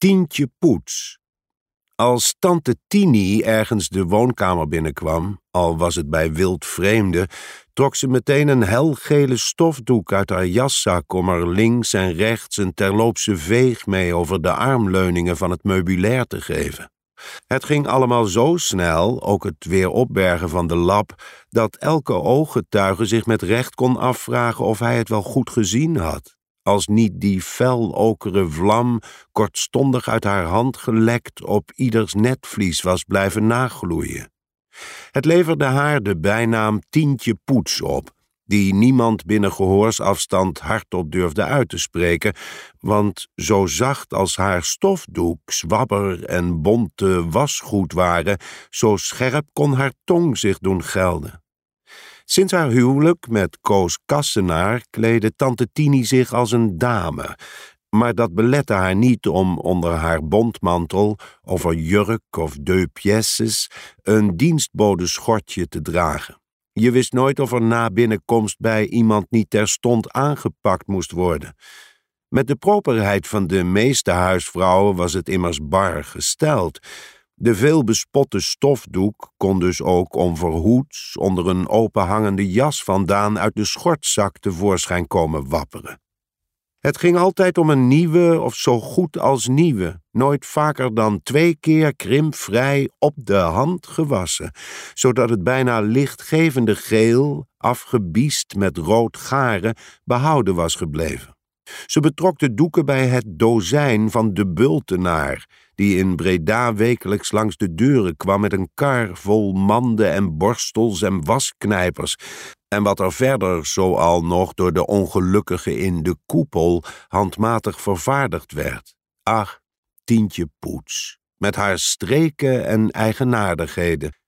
Tientje Poets. Als tante Tini ergens de woonkamer binnenkwam, al was het bij wildvreemden, trok ze meteen een helgele stofdoek uit haar jaszak om er links en rechts een terloopse veeg mee over de armleuningen van het meubilair te geven. Het ging allemaal zo snel, ook het weer opbergen van de lap, dat elke ooggetuige zich met recht kon afvragen of hij het wel goed gezien had. Als niet die fel-okere vlam kortstondig uit haar hand gelekt op ieders netvlies was blijven nagloeien. Het leverde haar de bijnaam Tientje Poets op, die niemand binnen gehoorsafstand hardop durfde uit te spreken, want zo zacht als haar stofdoek, zwabber en bonte wasgoed waren, zo scherp kon haar tong zich doen gelden. Sinds haar huwelijk met Koos Kassenaar kleedde tante Tini zich als een dame, maar dat belette haar niet om onder haar bontmantel, of een jurk of deux pièces, een dienstbodeschortje te dragen. Je wist nooit of er na binnenkomst bij iemand niet terstond aangepakt moest worden. Met de properheid van de meeste huisvrouwen was het immers bar gesteld. De veel bespotte stofdoek kon dus ook onverhoeds onder een openhangende jas vandaan uit de schortzak tevoorschijn komen wapperen. Het ging altijd om een nieuwe of zo goed als nieuwe, nooit vaker dan 2 keer krimpvrij op de hand gewassen, zodat het bijna lichtgevende geel, afgebiest met rood garen, behouden was gebleven. Ze betrok de doeken bij het dozijn van de Bultenaar, die in Breda wekelijks langs de deuren kwam met een kar vol manden en borstels en wasknijpers, en wat er verder zoal nog door de ongelukkigen in de koepel handmatig vervaardigd werd. Ach, Tientje Poets, met haar streken en eigenaardigheden,